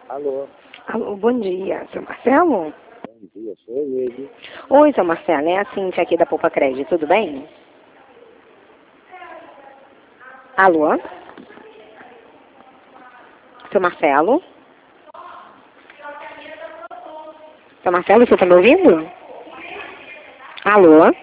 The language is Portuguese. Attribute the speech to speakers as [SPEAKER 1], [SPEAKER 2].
[SPEAKER 1] Alô,
[SPEAKER 2] Alô, bom dia, seu Marcelo?
[SPEAKER 1] bom dia, sou ele.
[SPEAKER 2] Oi, seu Marcelo, é a Cíntia aqui da Poupa Crédito, tudo bem? Alô? Seu Marcelo? Seu Marcelo, você tá me ouvindo? Alô?